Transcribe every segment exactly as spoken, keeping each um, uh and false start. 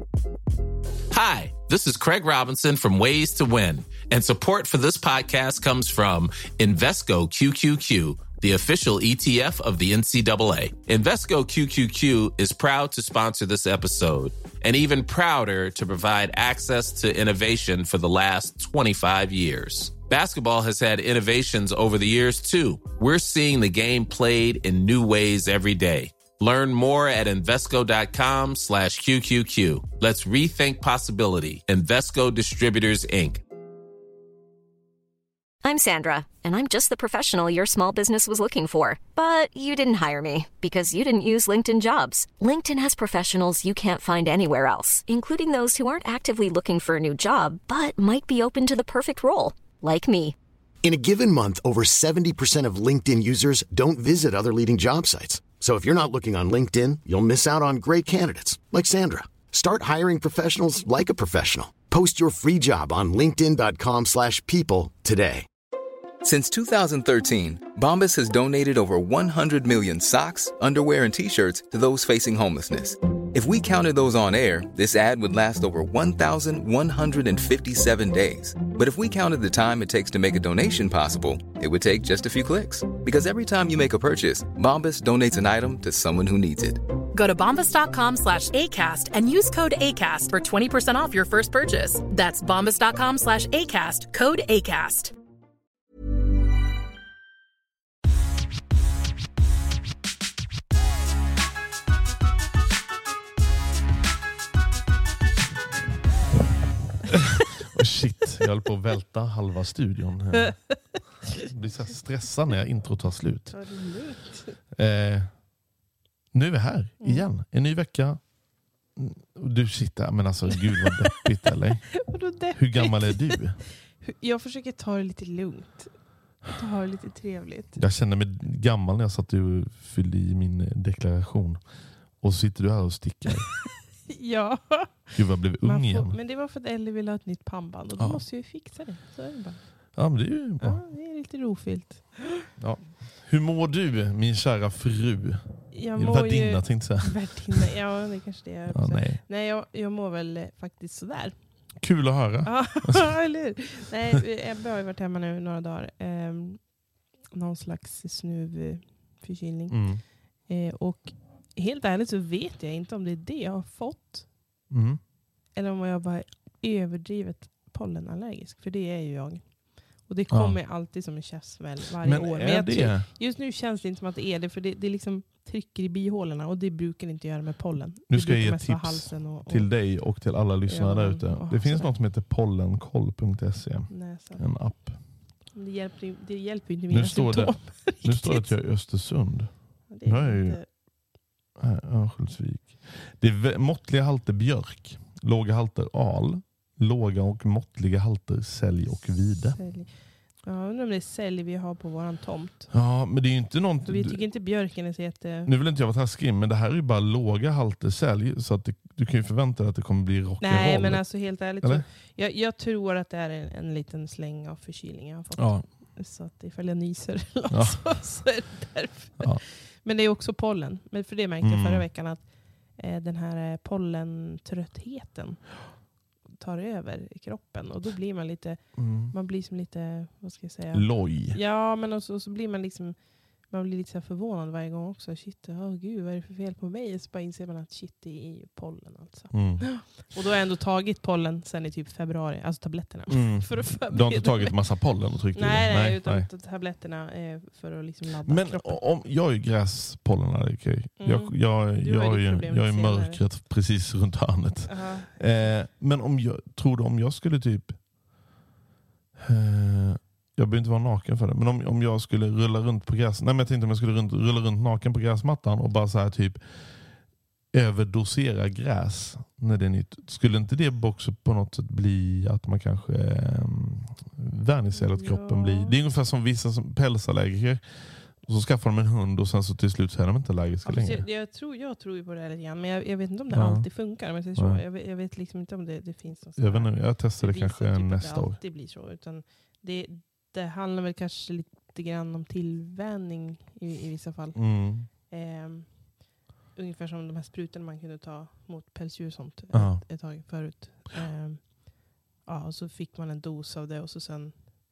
Hi, this is Craig Robinson from Ways to Win, and support for this podcast comes from Invesco Q Q Q, the official E T F of the N C double A. Invesco Q Q Q is proud to sponsor this episode, and even prouder to provide access to innovation for the last twenty-five years. Basketball has had innovations over the years, too. We're seeing the game played in new ways every day. Learn more at Invesco.com slash QQQ. Let's rethink possibility. Invesco Distributors, Incorporated. I'm Sandra, and I'm just the professional your small business was looking for. But you didn't hire me because you didn't use LinkedIn Jobs. LinkedIn has professionals you can't find anywhere else, including those who aren't actively looking for a new job, but might be open to the perfect role, like me. In a given month, over seventy percent of LinkedIn users don't visit other leading job sites. So if you're not looking on LinkedIn, you'll miss out on great candidates like Sandra. Start hiring professionals like a professional. Post your free job on linkedin.com slash people today. Since two thousand thirteen, Bombas has donated over one hundred million socks, underwear, and T-shirts to those facing homelessness. If we counted those on air, this ad would last over one thousand one hundred fifty-seven days. But if we counted the time it takes to make a donation possible, it would take just a few clicks. Because every time you make a purchase, Bombas donates an item to someone who needs it. Go to bombas.com slash ACAST and use code ACAST for twenty percent off your first purchase. That's bombas.com slash ACAST, code ACAST. Oh shit, jag höll på att välta halva studion. Jag blir så stressad när jag intro tar slut. Eh, nu är vi här igen. En ny vecka. Du sitter, men alltså gud vad deppigt eller? deppigt? Hur gammal är du? Jag försöker ta det lite lugnt. Ta det lite trevligt. Jag känner mig gammal när jag satt och fyllde i min deklaration. Och så sitter du här och stickar. Ja. Gud vad blev ung får, igen. Men det var för att Ellie ville ha ett nytt pannband. Och då ja. måste jag ju fixa det. Så är det bara. Ja, men det är ju bra. Ja, det är lite rofyllt. Ja. Hur mår du, min kära fru? Jag mår värdinna, ju... tänkte jag säga. Värdinna, ja det kanske det är. Ja, nej, nej jag, jag mår väl eh, faktiskt sådär. Kul att höra. Ja, eller hur? Nej, Ebbe har ju varit hemma nu några dagar. Eh, någon slags snuvförkylning. Mm. Eh, och helt ärligt så vet jag inte om det är det jag har fått. Mm. Eller om jag bara är överdrivet pollenallergisk. För det är ju jag. Och det kommer ja. alltid som en käftsmäll varje men år. Men jag det? Tror, just nu känns det inte som att det är det. För det, det liksom trycker i bihålorna. Och det brukar inte göra med pollen. Nu det ska jag ge tips halsen och, och, till dig och till alla lyssnare ja, där ute. Det finns sådär. något som heter pollenkoll punkt se. En app. Det hjälper, det hjälper inte mina mina symptom. Det, nu står det att jag är i Östersund. Det är nu är jag ju inte... Örnsköldsvik. Det är måttliga halter björk, låga halter al, låga och måttliga halter sälj och vide. Sälj. Ja, jag undrar om det är sälj vi har på våran tomt. Ja, men det är ju inte något... Vi tycker inte björken är så jätte... Nu vill inte jag vara taskig, men det här är ju bara låga halter sälj, så att det, du kan ju förvänta dig att det kommer bli rock'n'roll. Nej, men alltså helt ärligt så, jag, jag tror att det är en, en liten släng av förkylning jag har fått. Ja. Så att ifall jag nyser ja. så, så är det därför. Ja. Men det är också pollen. Men för det märkte jag mm. förra veckan att eh, den här pollentröttheten tar över i kroppen. Och då blir man lite, mm. man blir som lite, vad ska jag säga? Loj. Ja, men också, så blir man liksom, man blir lite så här förvånad varje gång också. Shit, oh, gud, vad är det för fel på mig? Så bara inser man att shit, det är ju pollen alltså. Mm. Och då har jag ändå tagit pollen sen i typ februari, alltså tabletterna. Mm. För att du har inte tagit massa pollen och tryckt nej, i nej, nej, utan nej. tabletterna är för att liksom ladda men kroppen. om, jag är ju gräspollenallergiker. Mm. Jag, jag, jag, jag, jag är mörkret precis runt hörnet. Uh-huh. Eh, men om jag, tror du om jag skulle typ... Eh, jag behöver inte vara naken för det. Men om, om jag skulle rulla runt på gräs... Nej, men jag tänkte om jag skulle runt, rulla runt naken på gräsmattan och bara så här typ överdosera gräs när det är nytt. Skulle inte det också på något sätt bli att man kanske eh, vänjer sig eller att kroppen ja. blir... Det är ungefär som vissa som pälsallergiker. Och så skaffar de en hund och sen så till slut så är de inte allergiska ja, längre. Jag, jag, tror, jag tror ju på det här lite grann. Men jag, jag vet inte om det ja. alltid funkar. Men så. Jag, vet, jag vet liksom inte om det, det finns något. Jag, vet inte, jag testar det kanske typ nästa år. Det alltid blir så. Utan det, det handlar väl kanske lite grann om tillvänjning i, i vissa fall. Mm. Eh, ungefär som de här sprutorna man kunde ta mot pälsdjur och sånt Ja. ett, ett tag förut. Um, ja, och så fick man en dos av det och så sen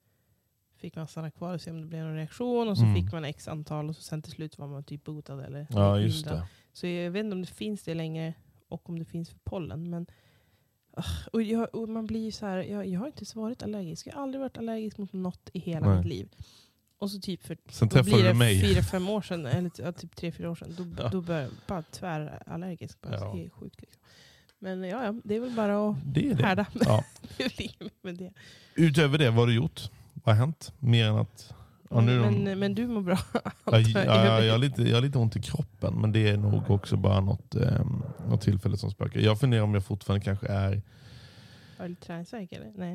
fick man stanna kvar och se om det blev någon reaktion och så Mm. fick man x antal och så sen till slut var man typ botad eller Ja, eller just hindrad. det. Så jag vet inte om det finns det längre och om det finns för pollen. Men uh, och jag, och man blir ju så här, jag, jag har inte så varit allergisk. Jag har aldrig varit allergisk mot något i hela Nej. mitt liv. Och så typ för Sen då träffade blir du det mig. fyra, fem år sedan, eller ja, typ tre, fyra år sedan, då, Ja. då började jag bara tvärallergisk. Bara, Ja. så helt sjukt liksom. Men ja, ja, det är väl bara att Det är det. härda Ja. med det. Utöver det, vad har du gjort? Vad har hänt? Mer än att... Ja, nu är de- men, men du mår bra. Ja, ja, jag, har lite, jag har lite ont i kroppen, men det är nog också bara något, eh, något tillfälle som spökar. Jag funderar om jag fortfarande kanske är... Har du lite träningsvärk eller? Nej.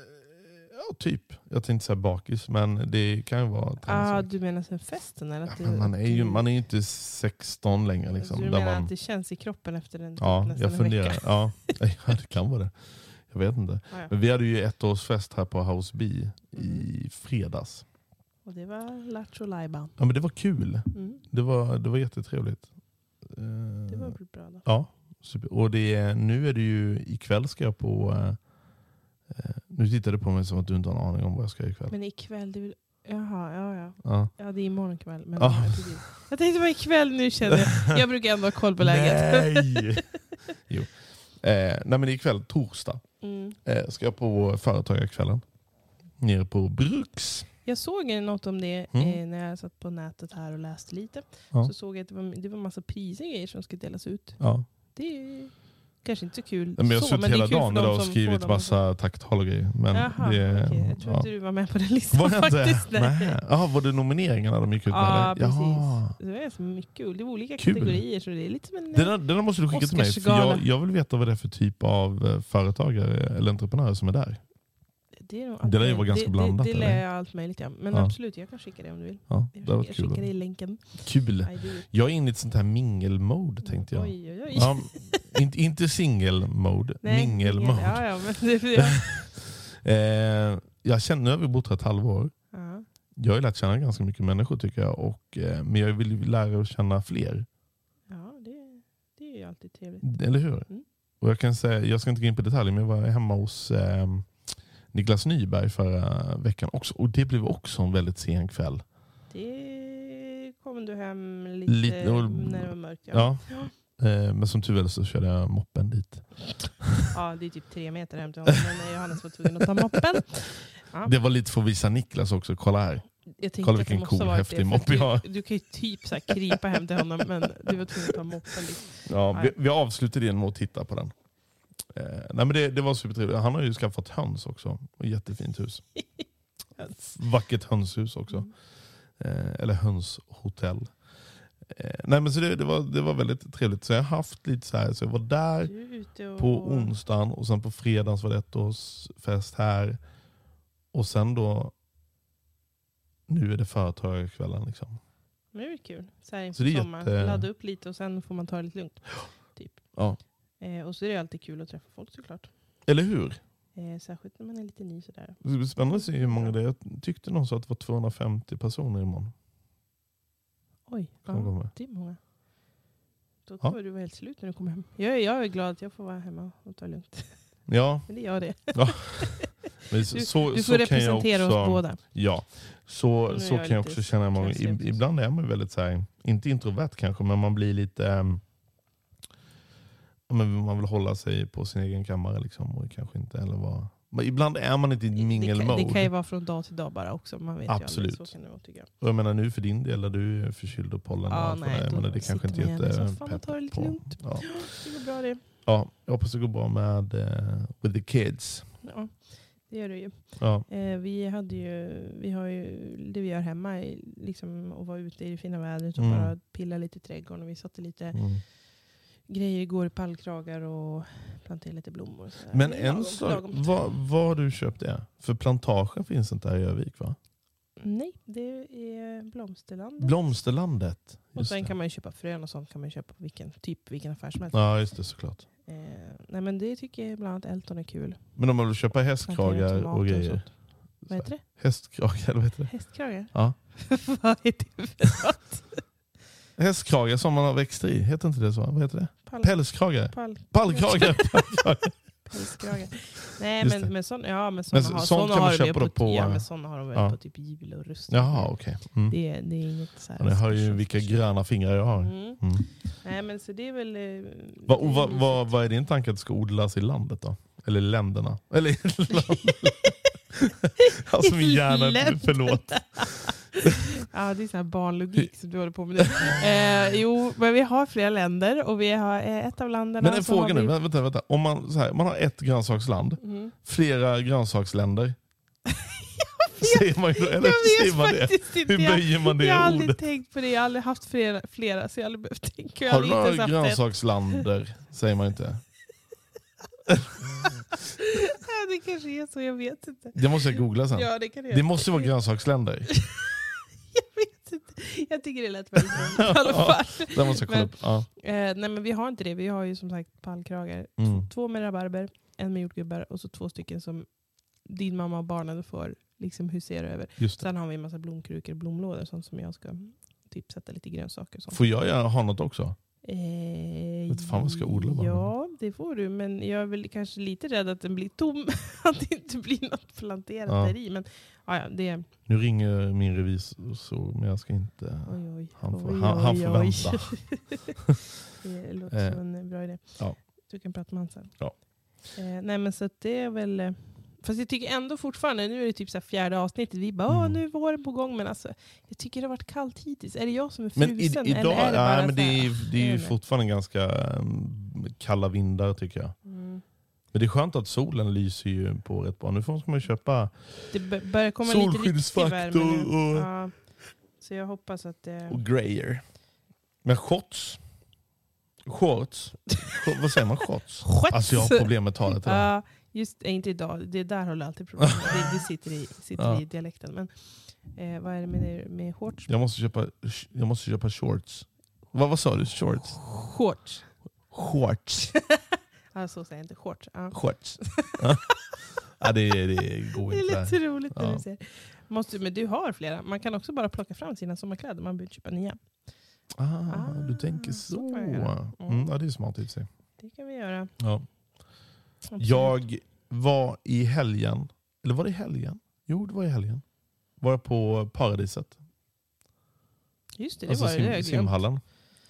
Ja, typ. Jag tänkte säga bakis, men det kan ju vara Ah, träningsvärk. du menar sen festen? Eller Ja, att men du, man är ju du- man är ju inte sexton längre. Liksom, Så du där menar man, att det känns i kroppen efter en, ja, nästan jag en funderar. vecka? Ja, ja, det kan vara det. Jag vet inte. Ah, ja. Men vi hade ju ett årsfest här på House B i Mm. fredags. Och det var Lattjo Lajban. Ja, men det var kul. Mm. Det var, det var jättetrevligt. Det Eh, var bra då. Ja, super. Och det är, nu är det ju ikväll ska jag på... Eh, eh, nu tittar du på mig som att du inte har en aning om vad jag ska göra ikväll. Men ikväll, det vill... Jaha, ja, ja. Ja. Ja, det är imorgon kväll. Men Ja. ja. precis. Jag tänkte bara ikväll nu känner jag. Jag brukar ändå ha koll på läget. Nej! jo. Eh, nej men det är ikväll, torsdag. Mm. Eh, ska jag på företagarkvällen. Nere på Bruks. Jag såg ju något om det Mm. eh, när jag satt på nätet här och läste lite. Ja. Så såg jag att det var, det var massa priser och grejer som ska delas ut. Ja. Det är ju kanske inte så kul. Men jag har så, suttit men det är hela kul för dagen de idag och som skrivit får dem och så. massa tacktal och grejer. Men Jaha, det, okej. Jag tror ja. inte du var med på den listan Var jag inte? faktiskt. Nej. Nej. Jaha, var det nomineringarna de gick ut med? Ja, eller? precis. Jaha. Det var så mycket kul. Det var olika Kul. kategorier. Så det är lite som en... Den där, den där måste du skicka till mig. För Oscarsgala. jag, jag vill veta vad det är för typ av eh, företagare eller entreprenörer som är där. Det, är nog Det lär ju allt- vara ganska det, blandat, Det, det eller? lär jag allt möjligt, ja. Men Ja. absolut, jag kan skicka det om du vill. Ja, Jag det var skickar, jag skickar kul. dig länken. Kul. I do it. Jag är inne i ett sånt här mingel-mode tänkte jag. Oj, oj, oj. Ja, inte, inte single-mode, Nej, mingel-mode. Ja, ja, men det, ja. Eh, jag känner, nu har vi bott här ett halvår. Ja. Jag har ju lärt känna ganska mycket människor tycker jag. Och, eh, men jag vill ju lära att känna fler. Ja, det, det är ju alltid trevligt. Eller hur? Mm. Och jag kan säga, jag ska inte gå in på detaljer, men jag var hemma hos eh, Niklas Nyberg förra veckan också. Och det blev också en väldigt sen kväll. Det kom du hem lite, Lite, och- när det var mörkt. Ja. Ja. Eh, men som tur väl så körde jag moppen dit. Ja, det är typ tre meter hem till honom. Men Johannes var tvungen att ta moppen. Ja. Det var lite för att visa Niklas också. Kolla här. Jag tänkte Kolla att det vilken måste cool, ha varit häftig det, för moppe jag har. du, du kan ju typ så här krypa hem till honom, men du var tvungen att ta moppen dit. Ja, vi, vi avslutade det med att titta på den. Eh, nej men det, det var supertrevligt. Han har ju skaffat höns också. Och jättefint hus. Vackert hönshus också. Mm. Eh, eller hönshotell. Eh, nej men så det, det, var, det var väldigt trevligt. Så jag har haft lite så här. Så jag var där Du är ute och... på onsdagen. Och sen på fredagen så var det ett års fest här. Och sen då. Nu är det företagarkvällen liksom. Men det är kul. Så här Så inför det är sommaren. jätte- Ladda upp lite och sen får man ta det lite lugnt. Typ. Ja. Eh, och så är det alltid kul att träffa folk såklart. Eller hur? Eh, särskilt när man är lite ny sådär. Det blir spännande att se hur många det är. Jag tyckte någon sa att det var tvåhundrafemtio personer imorgon. Oj, Kan gå ja, med. det är många. Då Ja. tror jag du var helt slut när du kom hem. Jag är, jag är glad att jag får vara hemma och ta det lugnt. Ja, Men det gör det. men Du, så, du så får kan jag representera också, oss båda. Ja, så, Nu så är jag kan jag lite också känna många. krasslig också. Ibland är man väldigt så här, inte introvert kanske, men man blir lite um, men man vill hålla sig på sin egen kammare liksom, och kanske inte eller vara. Men ibland är man inte i Det kan, mingelmode. det kan ju vara från dag till dag bara också. Man vet Absolut. ju aldrig, så kan det vara, tycker jag. Och jag menar nu för din del, du är förkyld och pollen. Ja, och allt vad nej, det är, då men det kanske inte sitter man är igen i soffan och jättepepp tar det lite på. lugnt. Ja. Det går bra det. Ja, jag hoppas det går bra med uh, with the kids. Ja, det gör det ju. Ja. Eh, vi hade ju, vi har ju det vi gör hemma, i- liksom att vara ute i det fina vädret och Mm. bara pilla lite i trädgården. Och vi satte lite Mm. grejer igår i pallkragar och planterade lite blommor. Och sådär. Men Det är en lagom- sak, lagom. vad, vad har du köpt det? För plantagen finns inte här i Övik va? Nej, det är Blomsterlandet. Blomsterlandet. och Just sen det. kan man ju köpa frön och sånt kan man köpa på vilken, typ vilken affär som helst. Ja just det, såklart. Eh, nej men det tycker jag bland annat Elton är kul. Men om man vill köpa Plantera hästkragar tomater och och grejer. sånt. Vad heter det? Hästkragar, eller vad heter det? Hästkragar? Ja. Vad är det för något? Hästkrage som man har växter i. Heter inte det så? Vad heter det? Pall. Pälskrage. Pall. Pallkrage. Pallkrage. Pälskrage. Nej, Just men, det. men, sån, ja, men såna Men har, sånt såna kan man har de köpa på, då på- ja, men såna har de väl ja. på typ jul och rustning. Jaha, okej. Okay. Mm. Det, det är inget så här. Ja, det hör ju vilka gröna fingrar jag har. Mm. Mm. Nej, men så det är väl... eh, Va, det är och vad mysigt. va, va är din tanke att det ska odlas i landet då? Eller länderna? Eller i landet? Alltså min hjärna, Länderna. förlåt. Ja, det är sån här barnlogik som du håller på med nu. Eh, jo, men vi har flera länder och vi har eh, ett av länderna... Men en så fråga har nu, vi... vänta, vänta. Om man, så här, man har ett grönsaksland, Mm. flera grönsaksländer. Säger man, ju- eller Jag vet säger man det? faktiskt inte. Hur Jag- böjer man det Jag har aldrig ordet? tänkt på det. Jag har aldrig haft flera, flera så jag har aldrig behövt tänka. Jag Har du aldrig några ens haft ett. grönsaksländer? Säger man inte. Ja, det kanske är så, jag vet inte. Det måste jag googla sen. Ja, det kan jag. Det måste vara grönsaksländer. Jag vet inte. Jag tycker det lät väldigt bra i alla fall. Det måste jag kolla Men- upp. Ja. Eh, nej, men vi har inte det. Vi har ju som sagt pallkragar. Mm. Två med rabarber, en med jordgubbar och så två stycken som din mamma och barnen får liksom husera över. Just det. Sen har vi en massa blomkrukor och blomlådor sånt som jag ska typ sätta lite grönsaker och sånt. Får jag gärna ha något också? Eh, Vet fan vad jag ska odla bara. Ja, det får du. Men jag är väl kanske lite rädd att den blir tom. Att det inte blir något planterat Ja. där i. Men ja, ja, det... Nu ringer min revisor, men jag ska inte... Oj, oj, Han får, oj, han, han oj, får oj. vänta. Det låter Eh, som en bra idé. ja. Du kan prata med han sen. Ja. Eh, nej, men så att det är väl... eh, Fast jag tycker ändå fortfarande, nu är det typ så här fjärde avsnittet, vi bara, Mm. nu är våren på gång, men alltså, jag tycker det har varit kallt hittills. Är det jag som är Men i, frusen? idag, eller är det bara ja, men så det här, är, det är jag ju vet inte. fortfarande ganska um, kalla vindar tycker jag. Mm. Men det är skönt att solen lyser ju på rätt bra. Nu får man ju köpa Det b- börjar komma lite riktig solskyddsfaktor värme nu. och, Ja, så jag hoppas att det... och grejer. Men shorts? Shorts? Sh- vad säger man? Shorts? Shorts! Alltså jag har problem med talet idag. Ja, just äh, inte idag. Det där har du alltid problem med. Det, det sitter, i, sitter Ja. i dialekten. Men eh, vad är det med, det- med shorts? Jag måste köpa, jag måste köpa shorts. Vad, vad sa du? Shorts? Shorts. Shorts. Ja, så säger jag inte. Shorts. Ja. Shorts. Ja. Ja, det, det går Det inte. är lite roligt när Ja. du säger. Måste, men du har flera. Man kan också bara plocka fram sina sommarkläder. Man behöver köpa nya. Ah, Ah, du tänker så så. kan jag göra. Mm. Mm, ja, det är smart i och för sig. Det kan vi göra. Ja. Absolut. Jag var i helgen, eller var det i helgen? Jo, det var i helgen. Var jag på Paradiset. Just det, det Alltså var det. Det har sim, jag glömt. simhallen.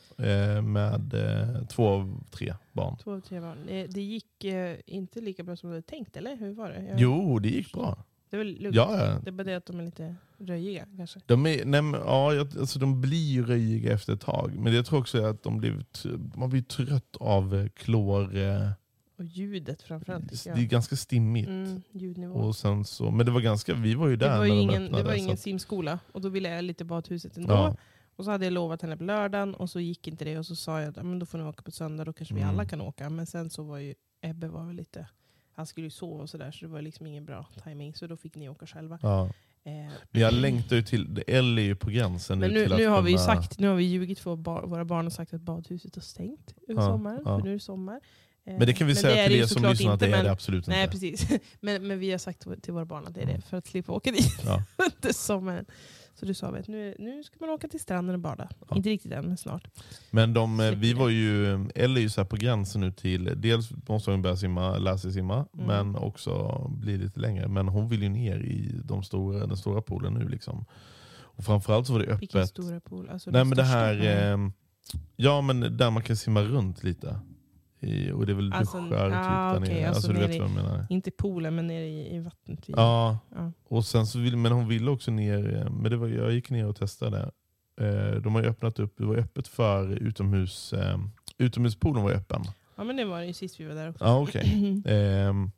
Eh, med eh, två av tre barn. Två av tre barn. Eh, Det gick eh, inte lika bra som du hade tänkt, eller? Hur var det? Jag, Jo, det gick bra. Det är väl lugnt. Ja, ja. Det är bara det att de är lite röjiga, kanske. De, är, nej, men, ja, jag- alltså, de blir ju röjiga efter ett tag. Men jag tror också att de blir, t- man blir trött av eh, klor. Eh, Och ljudet framförallt, tycker det är jag. ganska stimmigt. Mm, ljudnivå. Och sen så, men det var ganska, vi var ju där Det var ju när de ingen, öppnade. det var så ingen att- simskola. Och då ville jag lite badhuset ändå. Ja. Och så hade jag lovat henne på lördagen. Och så gick inte det. Och så sa jag att men då får ni åka på söndag. Då kanske vi Mm. alla kan åka. Men sen så var ju Ebbe var väl lite... Han skulle ju sova och sådär. Så det var liksom ingen bra timing. Så då fick ni åka själva. Ja. Eh, Men jag längtar ju till, Ellie är ju på gränsen men nu nu, till att nu har vi ju kunna- sagt, nu har vi ljugit för bar, våra barn och sagt att badhuset har stängt över Ja, sommaren. ja. För nu är det sommar. Eh, Men det kan vi säga är till det ju er som såklart lyssnar att det inte, är det men- absolut Nej, inte. precis. Men, men vi har sagt till våra barn att det är det. Mm. För att slippa åka dit Ja. under sommaren. Så du sa vi att nu, nu ska man åka till stranden och bada. Ja. Inte riktigt än, men snart. Men de, eh, vi Slipper var ju, Ellie är ju så här på gränsen nu till, dels måste hon börja simma, lära sig simma, Mm. men också bli lite längre. Men hon vill ju ner i de stora, den stora poolen nu liksom. Och framförallt så var det Vilken öppet. stora pool. Alltså Nej den men det största. här, eh, ja men där man kan simma runt lite. I, och det är väl Alltså, duschar typ ah, där okej, nere. alltså Alltså du vet nere vad jag menar. Inte poolen, men nere i, i vattnet. Vid. Ja, Ja. och sen så vill, men hon ville också ner, eh, men det var, jag gick ner och testade. Eh, de har ju öppnat upp, det var öppet för utomhus, eh, utomhuspoolen var ju öppen. Ja, men det var det ju sist vi var där också. Ja okej. Ehm,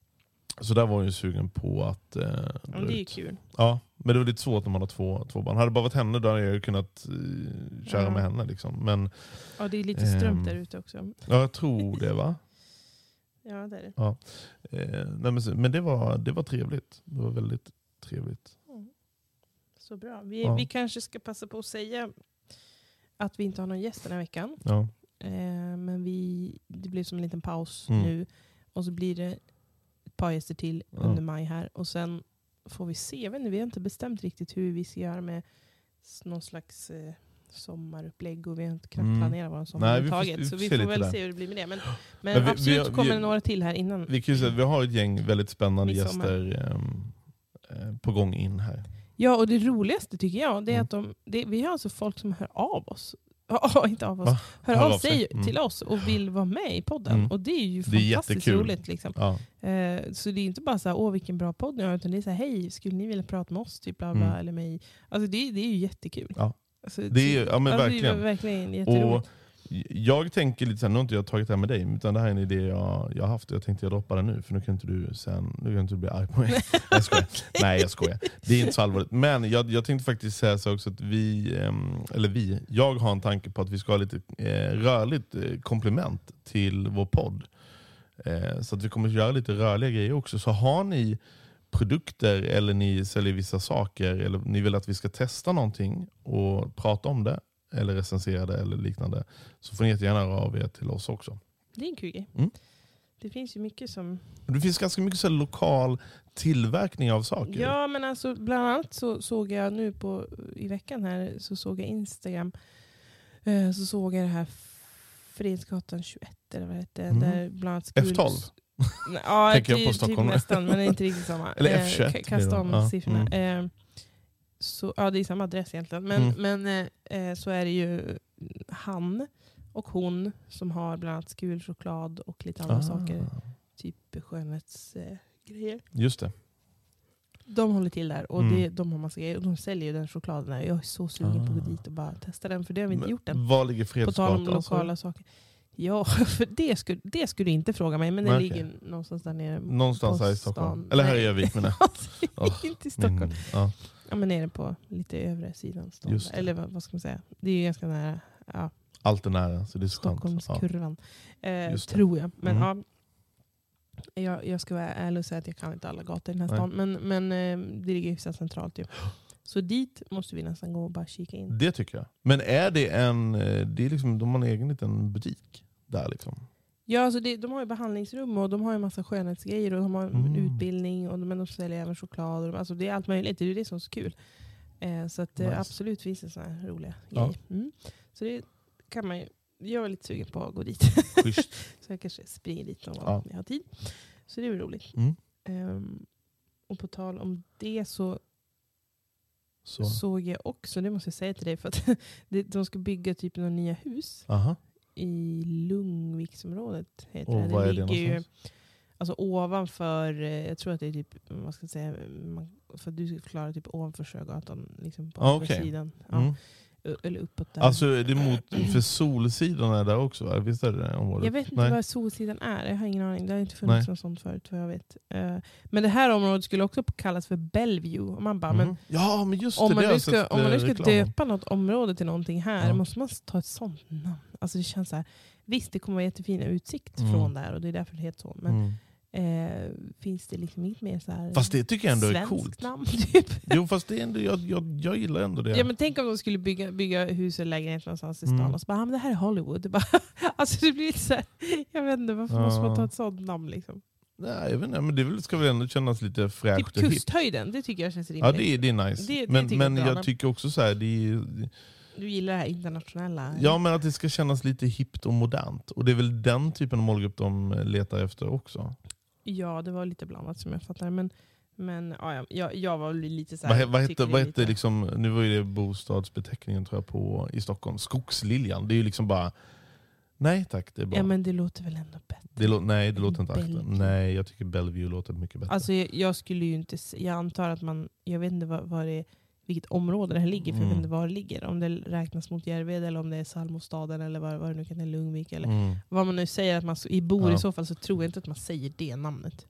så där var hon ju sugen på att eh, Ja, dra men det är ju ut. kul. Ja, men det var lite svårt när man har två, två barn. Hade det bara varit henne då hade jag ju kunnat eh, köra Ja. med henne liksom. Men Ja, det är lite strömt Ehm. där ute också. ja, jag tror det va. Ja, det är det. Ja. Eh, nej, men så- men det var, det var trevligt. Det var väldigt trevligt. Så bra. Vi, Ja. vi kanske ska passa på att säga att vi inte har någon gäst den här veckan. Ja. Eh, men vi, det blev som en liten paus Mm. nu. Och så blir det ett par gäster till Ja. under maj här. Och sen får vi se. Jag vet inte, vi har inte bestämt riktigt hur vi ska göra med s- någon slags... Eh, sommarupplägg och vi har inte knappt Mm. planerat vår sommar Nej, vi får- överhuvudtaget. vi Så får vi se får lite väl där. se hur det blir med det. Men, men, Men vi- absolut vi- kommer vi- det några till här innan. Vi kan ju säga att vi har ett gäng väldigt spännande Midsommar. gäster ehm, eh, på gång in här. Ja, och det roligaste tycker jag det är Mm. att de, det, vi har alltså folk som hör av oss. Ja, inte av oss. Va? Hör, Hör av av sig sig. Mm. till oss och vill vara med i podden. Mm. Och det är ju Det är fantastiskt jättekul. roligt. Liksom. Ja. Eh, så det är inte bara så här, åh vilken bra podd ni har, utan det är så här, hej, skulle ni vilja prata med oss? Typ, bla, bla, Mm. eller mig. Alltså det, det är ju jättekul. Ja. Alltså, Det är, ja, men alltså, verkligen. Det är verkligen Och jätteroligt. jag tänker lite såhär, nu har inte jag tagit det här med dig, utan det här är en idé jag, jag har haft och jag tänkte jag droppar den nu, för nu kan inte du sen, nu kan inte du bli arg på mig. Jag skojar. Nej, jag skojar. Det är inte så allvarligt. Men jag, jag tänkte faktiskt säga så också att vi, ehm, eller vi, jag har en tanke på att vi ska ha lite eh, rörligt eh, komplement till vår podd. Eh, så att vi kommer att göra lite rörliga grejer också. Så har ni produkter eller ni säljer vissa saker eller ni vill att vi ska testa någonting och prata om det eller recensera det eller liknande, så får ni jättegärna höra av er till oss också. Det är en kul grej. Mm. Det finns ju mycket som... Det finns ganska mycket så här lokal tillverkning av saker. Ja, men alltså bland annat så såg jag nu på i veckan här, så såg jag Instagram, eh, så såg jag det här Fredsgatan tjugoett eller vad det heter, Mm. där bland annat F tolv. Nej, ja, Tänker jag typ, på typ Stockholm. nästan, men inte riktigt samma. Eller Eh, F tjugoett ka- Kasta blir det, om ja. siffrorna. Mm. Eh, så, ja, det är samma adress egentligen. Men, Mm. men eh, så är det ju han och hon som har bland annat skulchoklad och lite andra Ah, saker. Typ skönhetsgrejer. Eh, grejer. just det. De håller till där och Mm. det, de har massa grejer. Och de säljer ju den chokladen där. Jag är så sugen Ah. på att gå dit och bara testa den. För det har vi inte Men gjort än. var ligger På tal om Fredsgatan? lokala saker. Ja, för det skulle, det skulle du inte fråga mig. Men det Nej, okej. ligger någonstans där nere. Någonstans på här i stan. Stockholm. Eller här i Nej. Övik menar jag. Åh, Inte i Stockholm. Min, ja. Ja, men nere på lite övre sidan stan. Just det. Eller vad, vad ska man säga? Det är ju ganska nära ja, Allt är nära, så det är så skönt. Ja. Stockholmskurvan. Eh, Just det. tror jag. Men Mm. ja, jag, jag ska vara ärlig och säga att jag kan inte alla gator i den här Nej. stan. Men, men eh, det ligger hyfsat centralt ju. Så dit måste vi nästan gå och bara kika in. Det tycker jag. Men är det en, eh, det är liksom, de har en egen liten butik där liksom. Ja, alltså det, de har ju behandlingsrum och de har ju massa skönhetsgrejer och de har Mm. utbildning och de, men de säljer även choklad. Och de, alltså det är allt möjligt. Det är ju det som är så kul. Eh, så att, eh, Nice. absolut finns det sådana här roliga Ja. grejer. Mm. Så det kan man ju. Jag är lite sugen på att gå dit. Schysst. Så jag kanske springer dit någon gång Ja. om jag har tid. Så det är väl roligt. Mm. Ehm, och på tal om det så, Så. såg jag också, det måste jag säga till dig, för att det, de ska bygga typ några nya hus Aha. i Lungviksområdet. Heter Och det. vad är det ligger ju någonstans? alltså ovanför, eh, jag tror att det är typ, vad ska jag säga, man, för att du ska förklara typ ovanför Sjögatan, liksom på Ah, andra okej. sidan. Ja, Mm. ö- eller uppåt där. Alltså är det mot, för Solsidan är där också, va? Visst är det det området? Jag vet inte Nej. vad Solsidan är. Jag har ingen aning. Det har inte funnits Nej. något sånt förut vad jag vet. Eh, men det här området skulle också kallas för Bellevue. Och man bara, Mm. men Ja, men just det. om det man har nu jag ska, sett, om man nu eh, ska reklam om. döpa något område till någonting här, Ja. måste man ta ett sånt namn. Alltså det känns så här, visst det kommer vara jättefina utsikt Mm. från där och det är därför det heter så. Men Mm. eh, finns det liksom inget mer så här Fast det tycker jag ändå är svenskt coolt. namn typ? Jo, fast det är ändå, jag, jag, jag gillar ändå det. Ja, men tänk om de skulle bygga, bygga hus eller lägenhet någonstans i stan Mm. och så bara, ah, men det här är Hollywood. Det, bara, alltså det blir lite så här, jag vet inte, varför Ja. måste man ta ett sånt namn liksom? Nej, jag vet inte, men det väl- ska väl ändå kännas lite fräscht Typ och hippt. Kusthöjden, det tycker jag känns rimligt. Ja, det är, det är nice. Det- det men tycker jag men är bra, jag men- tycker också så här, det är, Du gillar det här internationella. ja, men att det ska kännas lite hippt och modernt. Och det är väl den typen av målgrupp de letar efter också. Ja, det var lite blandat som jag fattar. Men, men ja, ja, jag, jag var lite så Vad, här... he- vad tycker hette, det vad är hette lite- liksom, nu var ju det bostadsbeteckningen tror jag på i Stockholm. Skogsliljan. Det är ju liksom bara, nej tack, det är bra. Ja, men det låter väl ändå bättre. det lå- nej, det låter inte akta. Bellevue. Nej, jag tycker Bellevue låter mycket bättre. Alltså jag, jag skulle ju inte... s- Jag antar att man... Jag vet inte vad, vad det är, vilket område det här ligger, för jag Mm. vet inte var det ligger. Om det räknas mot Järved eller om det är Salmostaden eller vad, vad det nu kan vara, Lungvik eller mm. vad man nu säger att man s- i bor Ja. i så fall, så tror jag inte att man säger det namnet.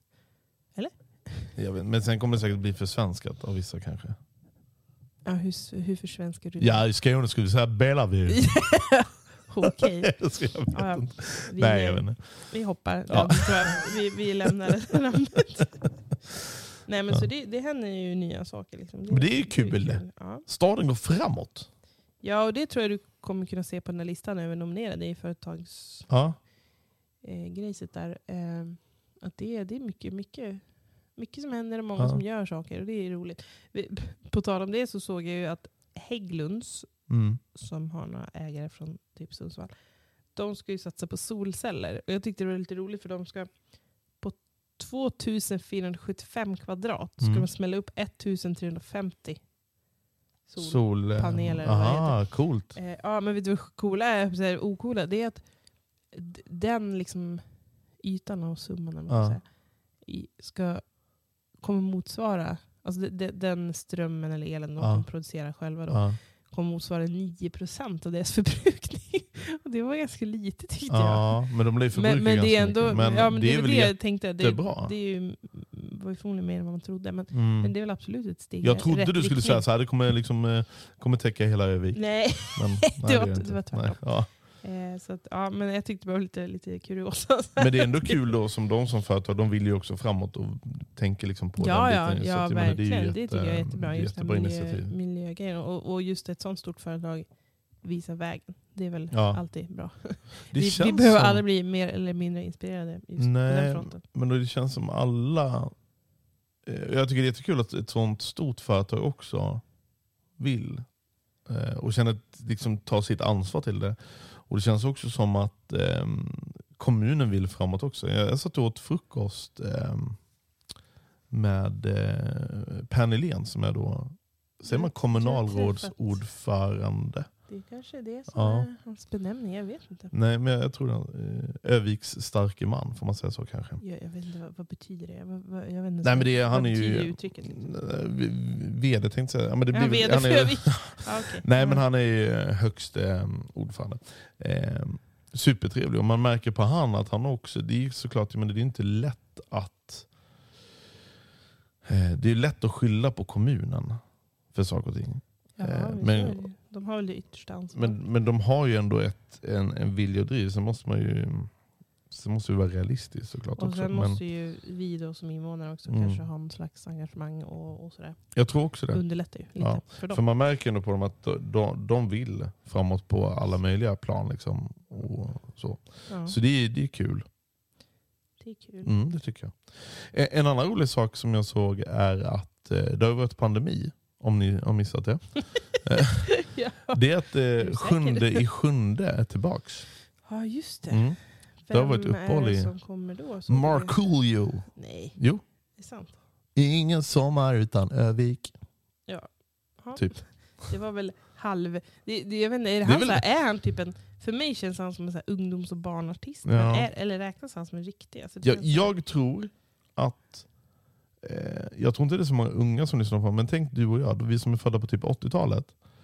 Jag vet, men sen kommer det säkert bli försvenskat av vissa kanske. Ja, hur, hur försvenskar du det? Ja, i Skåne skulle vi säga Bellevue. Okej. Så jag vet Ja, ja. inte. Vi, Nej, jag vet inte. vi hoppar. Ja. Ja. tror jag. Vi, vi lämnar det namnet. Nej, men Ja. så det, det händer ju nya saker. Liksom. Men det är ju kul. Ja. Staden går framåt. ja, och det tror jag du kommer kunna se på den här listan över nominerade i företagsgrejset Ja. eh, grejset där. Eh, att det, är- det är mycket, mycket, mycket som händer och många Ja. som gör saker. Och det är roligt. Vi, på tal om det så såg jag ju att Hägglunds, Mm. som har några ägare från typ Sundsvall, de ska ju satsa på solceller. Och jag tyckte det var lite roligt för de ska på tvåtusen fyrahundrasjuttiofem kvadrat ska Mm. de smälla upp ettusen trehundrafemtio sol. Sol. paneler, eller vad det Aha, heter. coolt. Eh, ja, men vet du vad coola är? Så här, ocoola, det är att d- den liksom ytan och summan eller vad man Ja. säger, i, ska kommer motsvara, alltså de, de, den strömmen eller elen de Ja. kan producera själva då, Ja. kommer motsvara nio procent av deras förbrukning. Och det var ganska lite tyckte jag. Ja, men de blir förbrukade Men, men det är ganska ändå, mycket. Men ja, men det, det är är väl det jag tänkte. Det, jättebra. det är ju, var ju förmodligen mer än vad man trodde. Men, Mm. men det är väl absolut ett steg Jag i trodde rätt du skulle riktning. säga så här, det kommer, liksom, eh, kommer täcka hela Övik. Nej, Men, det gör var- inte. det var tvärtom. Nej, ja. eh, så att, ja, men jag tyckte det var lite, lite kuriosa. Men det är ändå kul då som de som företag, de vill ju också framåt och tänker liksom på Ja, den ja, biten. Så ja att, jag menar, verkligen. ju Det, jätte- tycker jag är jättebra. Just jättebra den miljö, initiativ. miljögrejen. Och, och just ett sånt stort företag visar vägen. Det är väl Ja. alltid bra. Det Vi, vi känns behöver som- aldrig bli mer eller mindre inspirerade just på Nej, den fronten. men det känns som alla... eh, Jag tycker det är jättekul att ett sånt stort företag också vill. eh, Och känner att liksom ta sitt ansvar till det. Och det känns också som att eh, kommunen vill framåt också. Jag, jag satt och åt frukost eh, med eh, Per Nylén som är då, säger man, kommunalrådsordförande. Det kanske är det som Ja. är hans benämning, jag vet inte. Nej, men jag tror det. eh, Öviks starke man, får man säga så kanske. Jag, jag vet inte, vad, vad betyder det? Vad, vad, jag vet inte Nej, så- men det, vad han är betyder ju uttrycket? Liksom? eh, vd tänkte jag säga. Ja, men det Ja, blir, vd han för är, Övik. Ja, okej. nej, men Ja. han är ju högst eh, ordförande. Eh, supertrevlig. Och man märker på han att han också, det är såklart, men det är inte lätt att eh, det är lätt att skylla på kommunen för saker och ting. Ja, eh, visst men- är det. De har väl det yttersta ansvaret. Men, men de har ju ändå ett, en, en vilja och driv. Så måste man ju så måste vi vara realistisk såklart och också. sen Men måste ju vi då som invånare också Mm. kanske ha någon slags engagemang och, och sådär. jag tror också det. Underlättar ju lite Ja, för dem. För man märker ändå på dem att de, de vill framåt på alla möjliga plan. Liksom, och så Ja, så det, är- det är kul. det är kul. Mm, det tycker jag. En, en annan rolig sak som jag såg är att eh, det har varit pandemi. Om ni har missat det. Ja. Det är att du eh, säker? sjunde i sjunde är tillbaks. Ja, just det. Mm. det har varit Vem uppehåll är det i- som kommer då? Så Markoolio. Nej, Jo. det är sant. Ingen sommar utan Övik. Ja. Typ. Det var väl halv... Det, det, jag vet inte, är, det Det är han väl- så här, är han typ en... För mig känns han som en så här ungdoms- och barnartist. Ja. Men är, eller räknas han som en riktig? Alltså, det Jag, känns så här- jag tror att eh, jag tror inte det är så många unga som lyssnar på, men tänk du och jag, vi som är födda på typ åttiotalet.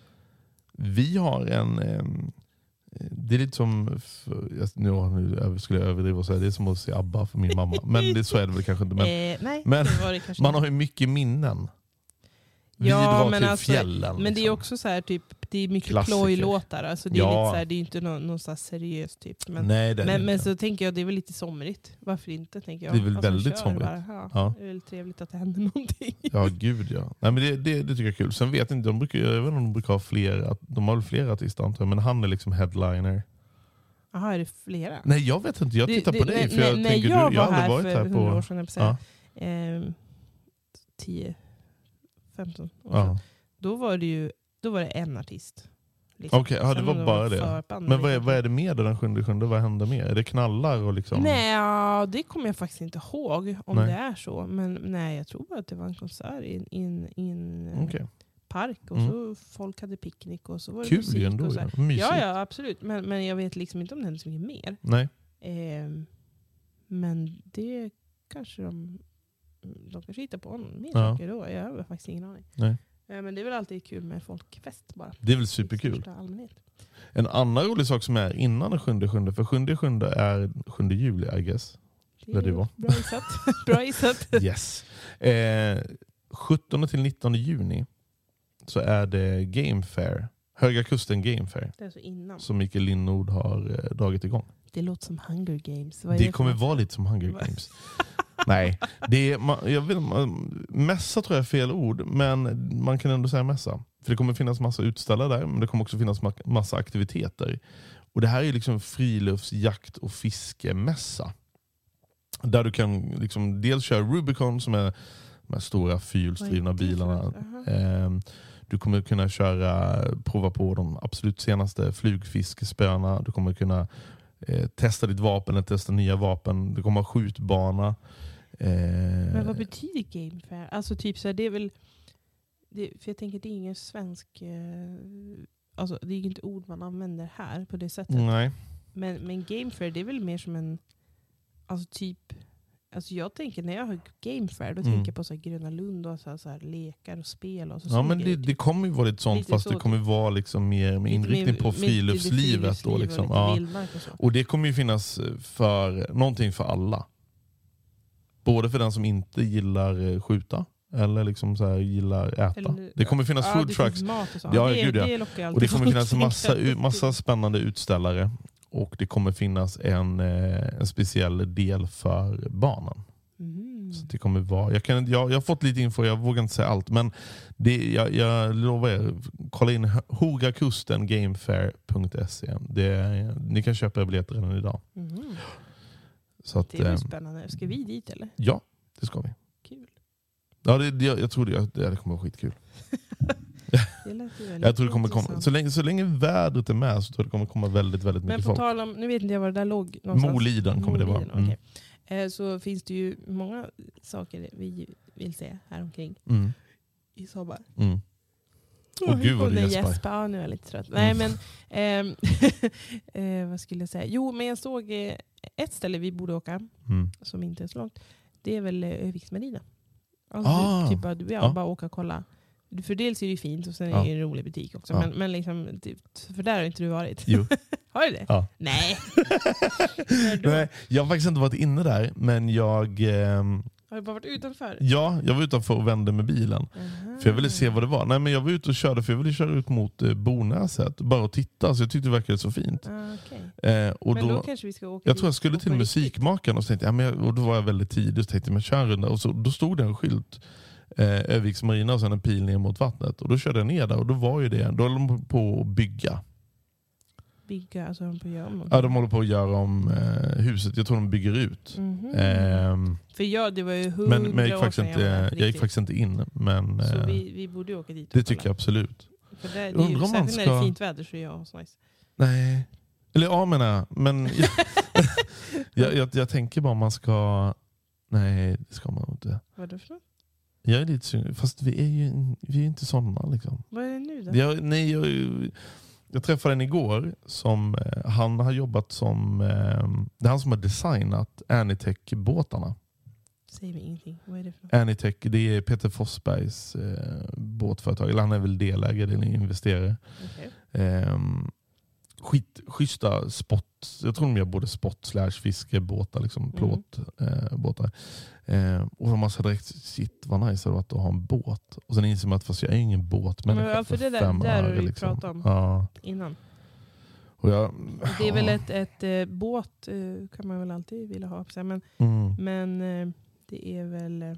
Vi har en eh, det är lite som för, jag, nu, nu skulle jag överdriva och säga det är som att se ABBA för min mamma, men det, så är det väl kanske inte. Men eh, nej, men det var det kanske man inte. har ju mycket minnen. Vi Ja, drar men till alltså- fjällen. Men det är liksom. också så här typ, det är mycket Klassiker. plojlåtar. Alltså det är Ja. lite så här, det är ju inte någon, någon så här seriös typ. Men, Nej, det är men, det men inte. så tänker jag det är väl lite somrigt. Varför inte, tänker jag. Det är väl Alltså, väldigt kör somrigt. bara. Ja, Ja. Det är väl trevligt att det händer någonting. Ja, gud ja. Nej, men det, det, det tycker jag är kul. Sen vet jag inte, de brukar, jag vet inte om de brukar ha fler, de har väl fler artister antar jag, men han är liksom headliner. Jaha, är det flera? Nej, jag vet inte. Jag Det- tittar det- på dig. när- För jag när tänker, jag du, jag var har här aldrig varit för här hundra år på... sedan, jag säga, Ja, ehm, tio, femton år sedan. ja. Då var det ju då var det en artist. Liksom. Okej, ja, det Sen var om bara det. förband, Men vad är, liksom. vad är det med den sjunde sjunde? Vad händer mer? Är det knallar och liksom... Nej, ja, det kommer jag faktiskt inte ihåg om Nej. det är så. Men nej, jag tror bara att det var en konsert i en in, in, eh, Okej. park. Och Mm. så folk hade picknick och så var det Kul musik. ju ändå. och så här. Ja. Mysigt. Ja, ja, absolut. Men, men jag vet liksom inte om det hände så mycket mer. Nej. Ehm, men det kanske de... De kanske hittar på mer Ja. saker då. Jag har faktiskt ingen aning. Nej. Eh, men det är väl alltid kul med folkfest bara. Det är väl I superkul. största allmänhet. En annan rolig sak som är innan den sjunde sjunde, för sjunde sjunde är sjunde juli, I guess. Där det var. Bra gissat. Bra gissat. Yes. Eh, sjuttonde till nittonde juni så är det Game Fair. Höga Kusten Game Fair. Det är så innan. Som Mikael Linnord har eh, dragit igång. Det låter som Hunger Games. Vad är Det för kommer något? vara lite som Hunger Va? Games. Nej, det är, man, jag vet, man, mässa tror jag är fel ord, men man kan ändå säga mässa. För det kommer finnas massa utställare där, men det kommer också finnas ma- massa aktiviteter. Och det här är liksom frilufts-, jakt- och fiskemässa. Där du kan liksom dels köra Rubicon som är de här stora fyrhjulsdrivna Vad är det för bilarna. något? Aha. Ehm, Du kommer kunna köra, prova på de absolut senaste flugfiskespöna. Du kommer kunna eh, testa ditt vapen eller testa nya vapen. Du kommer ha skjutbana. Eh, Men vad betyder Game Fair? Alltså typ så här, det är väl... Det, för jag tänker att det är ingen svensk... Eh, alltså det är inte ord man använder här på det sättet. Nej. Men, men Game Fair, det är väl mer som en... Alltså typ... Alltså jag tänker, när jag har Game Fair, då Mm. tänker jag på så här Gröna Lund och så här, så här lekar och spel. Och så Ja, men det, det kommer ju vara lite sånt, lite fast så, det kommer vara liksom mer med inriktning på friluftslivet. Då, liksom. Och, ja. vildmark och, så. Och det kommer ju finnas för någonting för alla. Både för den som inte gillar skjuta eller liksom så här gillar äta. Eller, det kommer finnas ja, food det trucks. finns mat och så. Ja, det, gud, ja. det lockar alltid Och det kommer folk, finnas en massa, tänker jag. massa spännande utställare. Och det kommer finnas en, eh, en speciell del för barnen. Mm. Så det kommer vara, jag, kan, jag, jag har fått lite info, jag vågar inte säga allt. Men det, jag, jag lovar er, kolla in hogakusten gamefair punkt se. Det, ni kan köpa biljetter redan idag. Mm. Så att, Det är eh, väl spännande. Ska vi dit eller? ja, det ska vi. Kul. Ja, det, det, jag tror det, det kommer vara skitkul. Det lät ju väldigt Jag tror det kommer komma, intressant. så länge, så länge vädret är med så tror jag det kommer komma väldigt, väldigt Men mycket på folk. tal om, nu vet inte jag var det där låg någonstans. Moliden kommer det vara. Moliden, Mm. okej. Eh, Så finns det ju många saker vi vill se här omkring Mm. i sommar. Mm. Åh gud vad du Nej, gäspar. Jesper, ja, nu är jag lite trött. Nej, men ehm, eh, vad skulle jag säga? Jo, men jag såg eh, ett ställe vi borde åka Mm. som inte är så långt. Det är väl eh, Öviksmarina. Alltså, Ah. typ att du ja, Ja. bara åka och kolla. För dels är det fint och sen är Ja. det en rolig butik också. Ja. Men, men liksom, typ, för där har inte du varit. Jo. Har du det? Ja. Nej. När då? Nej, jag har faktiskt inte varit inne där, men jag, ehm, Har du bara varit utanför? ja, jag var utanför och vände med bilen. Aha. För jag ville se vad det var. Nej, men jag var ute och körde, för jag ville köra ut mot eh, Bonäset. Bara att titta, så jag tyckte det verkade så fint. Ah, okay. Eh, och Men då, då, kanske vi ska åka jag tror jag dit skulle och till på riktigt. musikmakaren och så tänkte jag, ja, men jag, och då var jag väldigt tidig och tänkte, men kör en runda. Och så, då stod det en skylt, eh, Öviksmarina och sen en pil ner mot vattnet. Och då körde jag ner där och då var ju det, då höll de på att bygga. Bygga, alltså de på att göra om Ja, de håller på att göra om eh, huset. Jag tror de bygger ut. Mhm. Ehm, För jag, det var ju hundra men men jag, gick år faktiskt sedan inte, jag var där på jag gick riktigt. faktiskt inte in. Men Så eh, vi, vi borde ju åka dit och det kolla. tycker jag absolut. För det, det är Undrar ju om man särskilt när det är ska- fint väder så är jag så nice. Nej. Eller ja, menar men jag, jag, jag tänker bara om man ska... Nej, det ska man inte. Vad är det för något? Jag är lite synd, fast vi är ju vi är ju inte sådana liksom. Vad är det nu då? Jag, nej, jag, jag träffade en igår som eh, han har jobbat som eh, det är han som har designat Anitech-båtarna. Säg mig ingenting. Vad är det för något? Anitech, det är Peter Forsbergs eh, båtföretag. Eller han är väl delägare eller investerare. Okay. Eh, skit, schyssta spot. Jag tror de gör både spot slash fiskebåtar, liksom plåtbåtar. Eh, eh, och de har så direkt, shit vad nice det var att ha en båt. Och sen inser man att fast jag är ingen båtmänniska Men ja, för för det där- fem där har öre, vi liksom. pratat om. Ja. Innan. Och jag, Det är väl ja. ett, ett eh, båt eh, kan man väl alltid vilja ha. Så, men Mm. men eh, det är väl... Eh,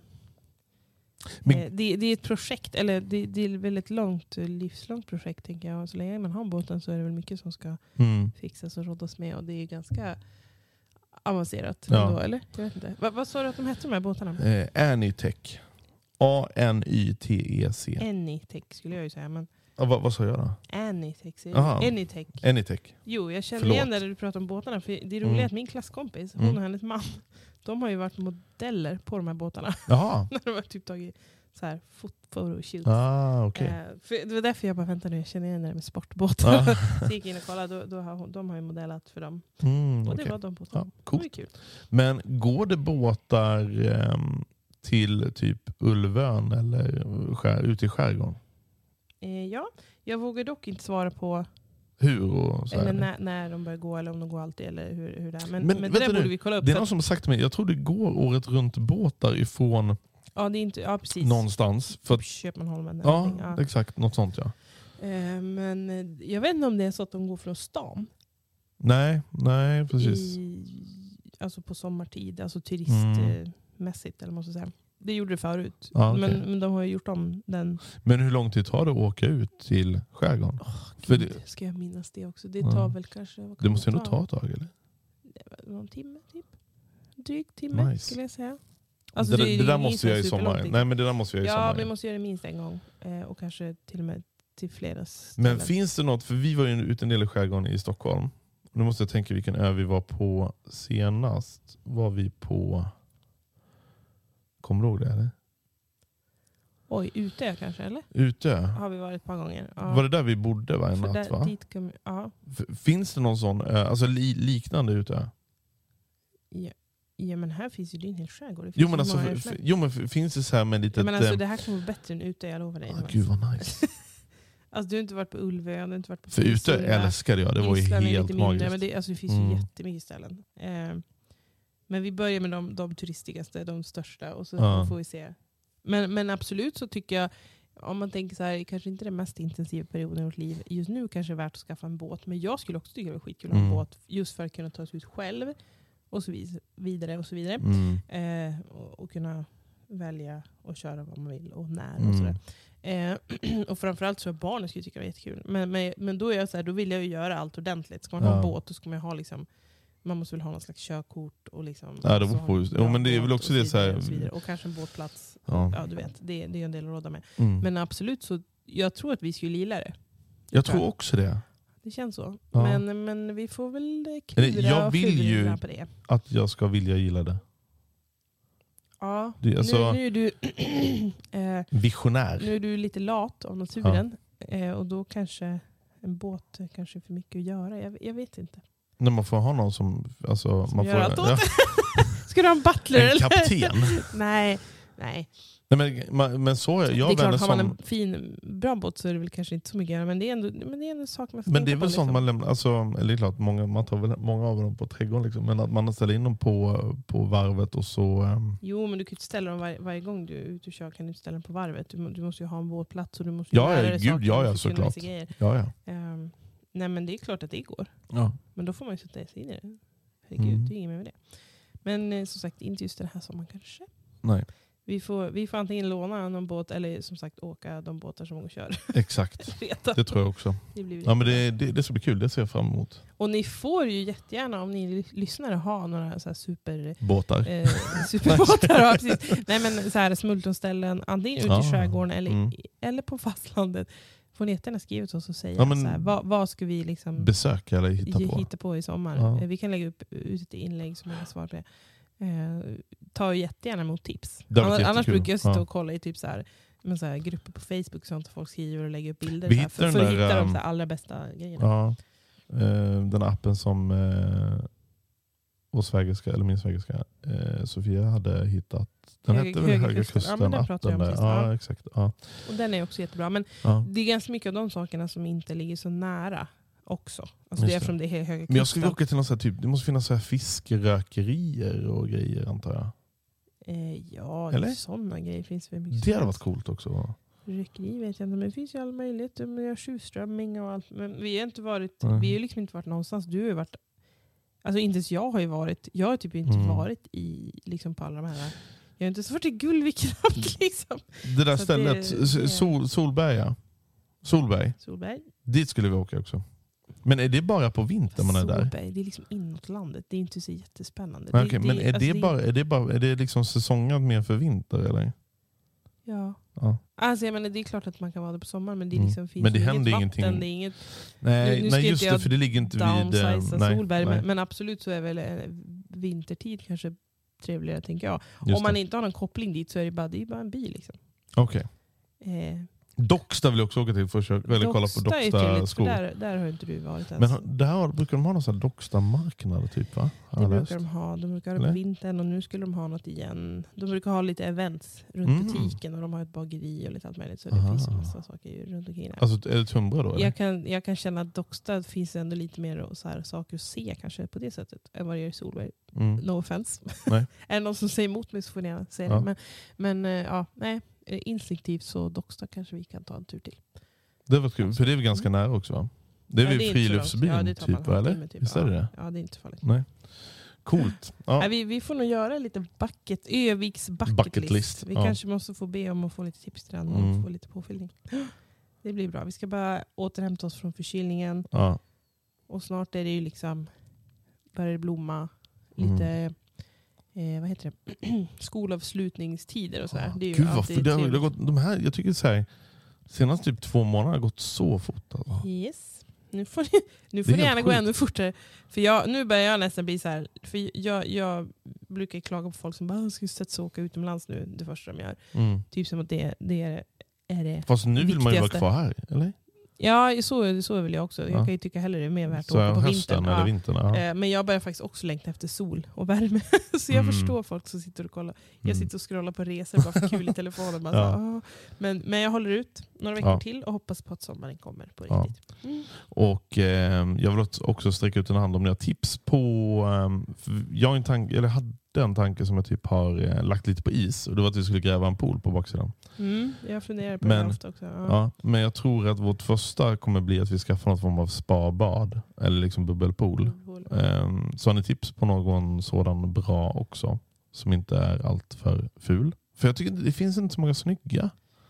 Men- eh, det, det är ett projekt, eller det, det är väl ett långt, eh, livslångt projekt tänker jag. Och så länge man har båten så är det väl mycket som ska Mm. fixas och råddas med. Och det är ju ganska avancerat Ja. ändå, eller? Jag vet inte. Va, vad sa du att de hette de här båtarna? Eh, Anitech. A N Y T E C. Anytech skulle jag ju säga. Men Ja, vad, vad sa jag då? Anytech. säger Aha. jag. Anytech. Anytech. Jo, jag känner Förlåt. igen det när du pratar om båtarna. För det är roligt Mm. att min klasskompis, hon Mm. och hennes man, de har ju varit modeller på de här båtarna. Jaha. När de har typ tagit så här fot- photo shoots. Ah, okej. Eh, för det var därför jag bara väntade nu. Jag känner igen det med sportbåtar. Ah. Så jag gick in och kollade. Då, då har, hon- de har ju modellat för dem. Mm, Och det okej. var de båtarna. Ja, Det coolt. var kul. Men går det båtar ehm, till typ Ulvön eller skär, ute i skärgården? Eh, ja, jag vågar dock inte svara på Hur och så eller här. när, när de börjar gå eller om de går alltid eller hur, hur det är. Men, Men men, det vänta där nu, borde vi kolla upp. Det är för någon att- som har sagt till mig, jag tror det går året runt båtar ifrån Ja, det är inte, ja, precis. någonstans. För att, Köpenholmen. eller ja, någonting, ja. exakt. Något sånt ja. Eh, men eh, jag vet inte om det är så att de går från stan. Nej, nej precis. I, alltså på sommartid. Alltså Mm. turistmässigt eller måste jag säga. Det gjorde det förut. Ja, okej. men, men de har ju gjort om den. Men hur lång tid tar det att åka ut till skärgården? För Gud, det- ska jag minnas det också? Det Ja. tar väl kanske... vad kan Det måste det ändå ta ett tag eller? Någon timme typ. Dryg timme Nice. skulle jag säga. Alltså, det, det, det, det där är måste jag i sommar. liksom. Nej, men det där måste jag i ja, sommar. Ja, vi måste göra det minst en gång. Eh, och kanske till och med till flera ställen. Men finns det något, för vi var ju ute en del i skärgården i Stockholm. Nu måste jag tänka vilken ö vi var på senast. Var vi på... Kommer du ihåg det eller? Oj, Utö kanske, eller? Utö? Har vi varit ett par gånger. Ja. Var det där vi bodde varje natt, där, va? dit kom, ja. F- finns det någon sån ö, alltså li, liknande Utö? Ja. Ja, men här finns ju din hel skärgård. Jo men, alltså, f- f- jo men f- finns det så här med lite... Ja, men alltså, det här kommer vara bättre än Utö, jag lovar dig. Ah, gud vad nice. Alltså, du har inte varit på Ulvö, du har inte varit på För Utö älskade jag, det var ju Island är helt lite mindre, magiskt. men det, alltså, det finns Mm. ju jättemycket ställen. Eh, men vi börjar med de, de turistigaste, de största, och så Ja. får vi se. Men, men absolut så tycker jag, om man tänker så här, kanske inte den mest intensiva perioden i vårt liv. Just nu kanske det är värt att skaffa en båt. Men jag skulle också tycka det var skitkul att ha en Mm. båt. Just för att kunna ta sig ut själv. Och så vis- vidare och så vidare. Mm. Eh, och, och kunna välja och köra vad man vill och när Mm. och sådär. Eh, och framförallt så är barnen skulle tycka det var jättekul. Men, men, men då är jag så här, då vill jag ju göra allt ordentligt. Ska man ha Ja. en båt, då ska man ha liksom, man måste väl ha någon slags körkort och liksom, Ja, det och så beror ha på en just- bra jo, men det är väl båt också och det så här- vidare och så vidare. Och kanske en båtplats. Ja. Ja, du vet, det, det är en del att råda med. Mm. Men absolut så, jag tror att vi skulle gilla det. jag tror också det. Det känns så. Ja. Men, men vi får väl Eller, klura jag och vill ju- klura på det. Att jag ska vilja gilla det. Ja, Det- alltså- nu, nu är du eh, Visionär. nu är du lite lat av naturen. Eh, och då kanske en båt är kanske för mycket att göra. Jag, jag vet inte. När man får ha någon som... Alltså, Som man gör får, allt åt ja, Ska du ha en butler en eller? kapten. Nej, nej. Nej, men, man, men så jag det är vänner klart, har som... man en fin, bra båt så är det väl kanske inte så mycket att göra. Men det är ändå, men det är ändå en sak man får Men det är tänka väl på, sånt liksom. man lämnar, alltså, eller det är klart, många, man tar väl många av dem på trädgården liksom, men att man ställer in dem på, på varvet och så... Um, Jo, men du kan inte ställa dem var, varje gång du är ute och kör, kan du inte ställa dem på varvet. Du, må- du måste ju ha en båtplats och du måste ju Ja, lära ja, dig gud, saker, ja, du ja, måste kunna såklart. vissa grejer. ja, ja. Ehm, nej, men det är klart att det går. ja. Men då får man ju sätta sig in i det. Herregud, Mm. det är inget mer med det. Men eh, som sagt, inte just den här sommaren kanske. Nej, Vi får, vi får antingen låna någon båt eller som sagt åka de båtar som går och kör. exakt. Redan. Det tror jag också. Det blir Ja, men jättebra. det, det, det ska bli kul, det ser jag fram emot. Och ni får ju jättegärna, om ni lyssnare ha några så här super... Båtar. Eh, superbåtar. Ja, precis. Nej, men så här smultronställen, antingen ute i Ah, skärgården eller, mm. eller på fastlandet. Får ni jättegärna skriva till oss och säga Ja, men- så här, vad, vad ska vi liksom Besöka eller hitta ge- på. hitta på i sommar. Ja. Eh, Vi kan lägga upp ut ett inlägg som jag svarar på det. Eh, ta jättegärna emot tips. Det har varit Annars, annars jättekul. brukar jag sitta Ja. och kolla i typ så här, men så här, grupper på Facebook och sånt, folk skriver och lägger upp bilder. Vi så här, för, hittar för den att där, hitta de um, så här, allra bästa grejerna. Ja. Eh, den appen som eh, vår svägerska, eller min svägerska, eh, Sofia hade hittat. Den Höga- hette väl Höga Höga Kusten. Kusten, Ja, men den pratade appen jag om där. sist. Ja, Ja. exakt. Ja. Och den är också jättebra. Men Ja. det är ganska mycket av de sakerna som inte ligger så nära också. Alltså Just det är det. eftersom det är Höga Kusten. Men jag skulle åka till någon så här typ, det måste finnas så här fiskerökerier och grejer antar jag. Eh, ja, Eller? sådana grejer finns väl mycket. Det som hade varit helst. coolt också. Ryckeri vet jag inte, men det finns ju all möjlighet. Man gör tjuvströmming och allt. Men vi har inte varit, Nej. vi har ju liksom inte varit någonstans. Du har ju varit, alltså inte ens jag har ju varit, jag har typ inte Mm. varit i, liksom på alla de här. Jag har inte så varit i Gullvik liksom. Det där Så stället, det- det- Sol, Solberga. Solberg. Solberg. Dit skulle vi åka också. Men är det bara på vintern man är där? Solberg, det är liksom inåt landet. Det är inte så jättespännande. Nej, Det- okej, det- men är alltså det, bara, är det bara är det liksom säsongat mer för vinter eller? Ja. Ja. Alltså jag menar, det är klart att man kan vara där på sommaren, men det Mm. liksom finns Men det ju händer inget ingenting. vatten. Det är inget Nej, Nu- nu ska nej just inte det, jag för det ligger inte vid... eh, downsize nej, Solberg. nej. Men, men absolut så är väl eh, vintertid kanske trevligare, tänker jag. Just Om man det. inte har någon koppling dit så är det bara, det är bara en bil. Liksom. Okej. Eh, Docksta vill jag också åka till för att köra, eller kolla på Docksta är Docksta trevligt, för skor. Där, där har inte du varit ens. Men har- där har, brukar de ha någon sån här Docksta-marknad typ va? Har det jag brukar läst. de ha. De brukar ha det Eller? på vintern och nu skulle de ha något igen. De brukar ha lite events runt Mm. butiken och de har ett bageri och lite allt möjligt. Så det Aha. finns en massa saker ju runt omkring där. Alltså är det Tumbra då? Eller? Jag kan, jag kan känna att Docksta finns ändå lite mer så här, saker att se kanske på det sättet än vad det gör i Solberg. Mm. No offense. Nej. Är det någon som säger emot mig så får ni gärna säga Ja. det. Men, men eh, ja, nej. Eh, Instinktivt så Docksta kanske vi kan ta en tur till. Det var kul, för det är väl ganska nära också va? Det är Ja, väl inte så friluftsbyn långt. Ja, det tar man typ en eller? halvtimme typ. Visst är det ja. det? Ja, det är inte farligt. Nej. Coolt. Ja. Nej, vi, vi får nog göra lite bucket, Öviks bucket, Bucket list. list, Vi ja. kanske måste få be om att få lite tips till den och Mm. få lite påfyllning. Det blir bra. Vi ska bara återhämta oss från förkylningen. Ja. Och snart är det ju liksom, börjar det blomma. Lite eh, vad heter det? skolavslutningstider och sådär. Det är ju Gud vad alltid för det har, det trevligt. har gått, de här, jag tycker så här, senast typ två månader har gått så fort. Alltså. Yes. Nu får ni, nu får Det är ni helt gärna gå sjukt. ännu fortare. För jag, nu börjar jag nästan bli så här. För jag, jag brukar klaga på folk som bara ska sätta åka utomlands nu det första de gör. Mm. Typ som att det, det är, är det Fast nu vill man ju vara viktigaste. kvar här, eller? Ja, så, så vill jag också. Jag Ja. kan ju tycka hellre det är mer värt att Så åka på hösten vintern. eller Ja. vintern. Ja. Eh, Men jag börjar faktiskt också längta efter sol och värme. Så jag Mm. förstår folk som sitter och kollar. Jag Mm. sitter och scrollar på resor bara för kul i telefonen. Bara Ja. så, "Åh." men, men jag håller ut några veckor Ja. till och hoppas på att sommaren kommer på Ja. riktigt. Mm. Och eh, jag vill också sträcka ut en hand om ni har tips på... Eh, för jag har en tanke, eller hade en tanke som jag typ har eh, lagt lite på is. Och det var att vi skulle gräva en pool på baksidan. Mm, jag funderar på Men- det ofta också. Ja. Ja, men jag tror att vårt första kommer bli att vi skaffar någon form av spabad. Eller liksom bubbelpool. Eh, så har ni tips på någon sådan bra också? Som inte är allt för ful? För jag tycker det finns inte så många snygga.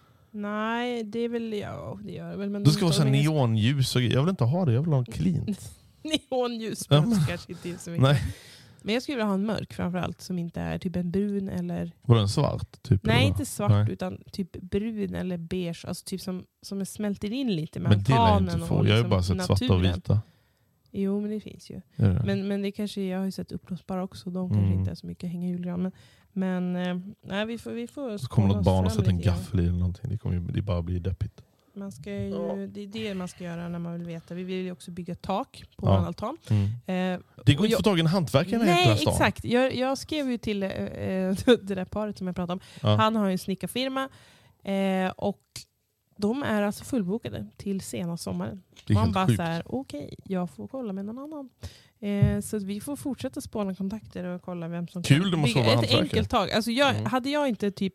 Nej, det är väl... Ja, det gör det väl. Men Det ska vara så här de är ganska- neonljus och grejer. Jag vill inte ha det, jag vill ha cleant. Neonljus Ja, behövs men- kanske inte så mycket. Nej, Men jag skulle vilja ha en mörk framförallt som inte är typ en brun eller... var den svart? Typ, Nej, eller? inte svart Nej. utan typ brun eller beige. Alltså typ som, som smälter in lite med Men det lär jag altanen inte få. och Jag har ju liksom bara sett svarta och naturen. vita. Jo, men det finns ju. Är det? Men, men det kanske, jag har ju sett uppblåsbara också. De kanske Mm. inte är så mycket hänga i julgran. Men, men eh, nej, vi får, vi får Så kommer skåla något oss barn och fram sätter en lite grann. gaffel i eller någonting. Det kommer ju det bara bli deppigt. Man ska ju, det är det man ska göra när man vill veta. Vi vill ju också bygga tak på Ja. vår altan. Mm. Eh, Det och går inte jag- att få tag i en hantverkare i hela Nej, stan. exakt. Jag, jag skrev ju till eh, eh, det där paret som jag pratade om. Ja. Han har ju en snickarfirma. Eh, och de är alltså fullbokade till sena sommaren. Det är Man helt bara sjukt. så här, okej, jag får kolla med någon annan. Eh, så att vi får fortsätta spåna kontakter och kolla vem som Kul, kan det måste bygga vara ett hantverkare. enkelt tag. Alltså jag, Mm. hade jag inte typ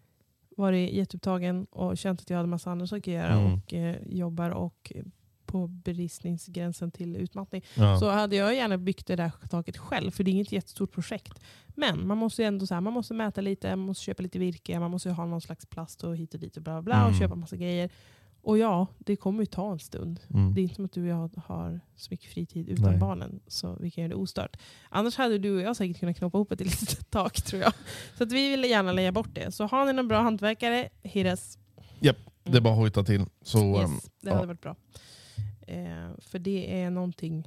varit jätteupptagen och känt att jag hade massa andra saker att göra Mm. och eh, jobbar och eh, på beristningsgränsen till utmattning, Ja. så hade jag gärna byggt det där taket själv, för det är inget jättestort projekt. Men man måste ju ändå så här, man måste mäta lite, man måste köpa lite virke, man måste ju ha någon slags plast och hit och dit och bla bla, Mm. och köpa massa grejer. Och ja, det kommer ju ta en stund. Mm. Det är inte som att du och jag har så mycket fritid utan Nej. barnen, så vi kan göra det ostört. Annars hade du och jag säkert kunnat knoppa ihop ett litet tak, tror jag. Så att vi ville gärna lägga bort det. Så har ni någon bra hantverkare, hit us. Japp, det är bara att hojta till. Så, Yes, ehm, det ja. hade varit bra. Eh, för det är någonting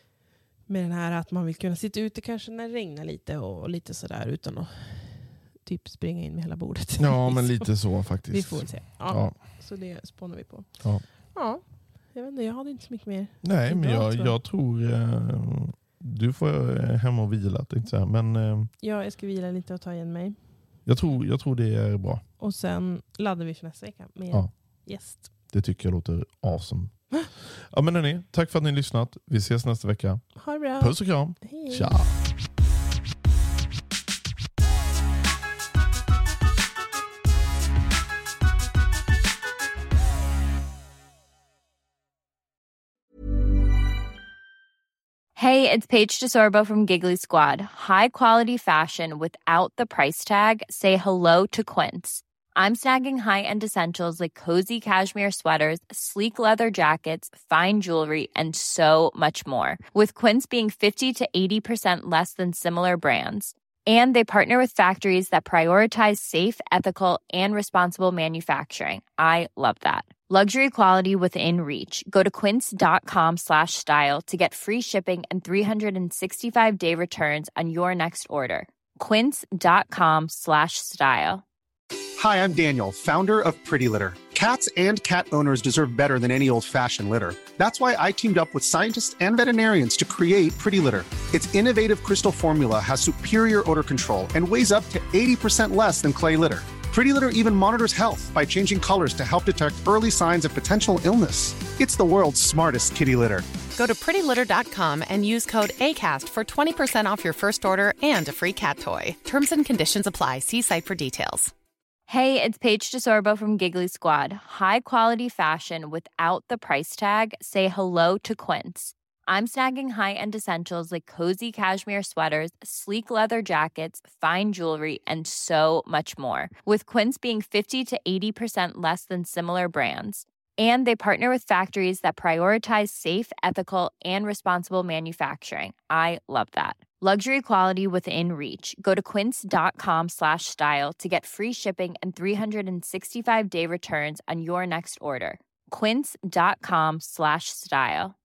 med den här att man vill kunna sitta ute kanske när det regnar lite och lite sådär utan att typ springa in med hela bordet. Ja, men Så lite så faktiskt. vi får väl se. Ja, Ja. Så det spånar vi på. Ja. Ja, jag vet inte, jag hade inte så mycket mer. Nej, men Bra, jag, tror jag. jag tror eh, du får eh, hem och vila. Tänkte jag säga. Men eh, Ja, jag ska vila lite och ta igen mig. jag, tror, jag tror det är bra. Och sen laddar vi för nästa vecka med Ja. gäst. Det tycker jag låter awesome. Ja, men hörni, tack för att ni har lyssnat. Vi ses nästa vecka. Ha det bra. Puss och kram. Hej. Tja! Hey, it's Paige DeSorbo from Giggly Squad. High quality fashion without the price tag. Say hello to Quince. I'm snagging high-end essentials like cozy cashmere sweaters, sleek leather jackets, fine jewelry, and so much more. With Quince being fifty to eighty percent less than similar brands. And they partner with factories that prioritize safe, ethical, and responsible manufacturing. I love that. Luxury quality within reach. Go to quince.com slash style to get free shipping and three sixty-five day returns on your next order. Quince.com slash style. Hi, I'm Daniel, founder of Pretty Litter. Cats and cat owners deserve better than any old-fashioned litter. That's why I teamed up with scientists and veterinarians to create Pretty Litter. Its innovative crystal formula has superior odor control and weighs up to eighty percent less than clay litter. Pretty Litter even monitors health by changing colors to help detect early signs of potential illness. It's the world's smartest kitty litter. Go to pretty litter dot com and use code ACAST for twenty percent off your first order and a free cat toy. Terms and conditions apply. See site for details. Hey, it's Paige DeSorbo from Giggly Squad. High quality fashion without the price tag. Say hello to Quince. I'm snagging high-end essentials like cozy cashmere sweaters, sleek leather jackets, fine jewelry, and so much more. With Quince being fifty to eighty percent less than similar brands. And they partner with factories that prioritize safe, ethical, and responsible manufacturing. I love that. Luxury quality within reach. Go to quince.com slash style to get free shipping and three sixty-five day returns on your next order. Quince.com slash style.